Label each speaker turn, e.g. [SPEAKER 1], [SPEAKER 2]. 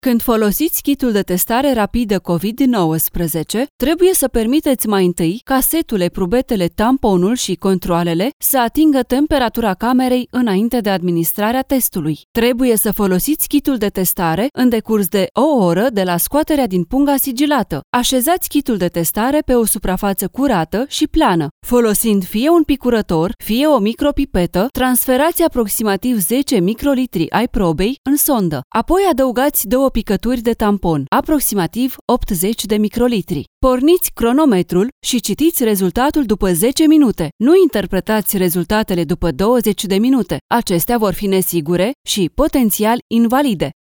[SPEAKER 1] Când folosiți kitul de testare rapidă COVID-19, trebuie să permiteți mai întâi ca setule, probetele, tamponul și controalele să atingă temperatura camerei înainte de administrarea testului. Trebuie să folosiți kitul de testare în decurs de o oră de la scoaterea din punga sigilată. Așezați kitul de testare pe o suprafață curată și plană. Folosind fie un picurător, fie o micropipetă, transferați aproximativ 10 microlitri ai probei în sondă. Apoi adăugați 2 picături de tampon, aproximativ 80 de microlitri. Porniți cronometrul și citiți rezultatul după 10 minute. Nu interpretați rezultatele după 20 de minute. Acestea vor fi nesigure și potențial invalide.